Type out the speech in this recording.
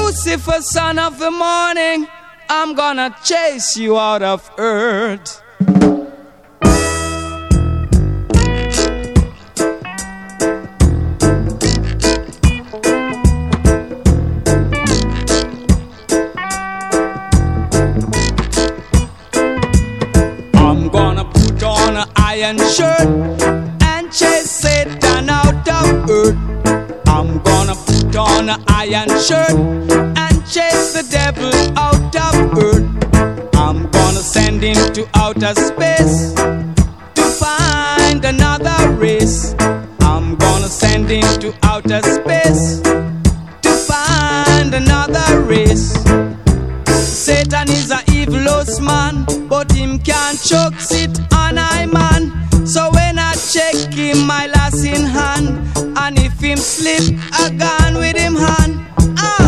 Lucifer, son of the morning, I'm gonna chase you out of earth. I'm gonna put on an iron shirt and chase Satan out of earth. I'm gonna put on an iron shirt and chase the devil out of earth. I'm gonna send him to outer space to find another race. I'm gonna send him to outer space to find another race. Satan is a evilous man, but him can't choke sit on I man. So when I check him, my lass in hand, and if him slip, I gone with him hand.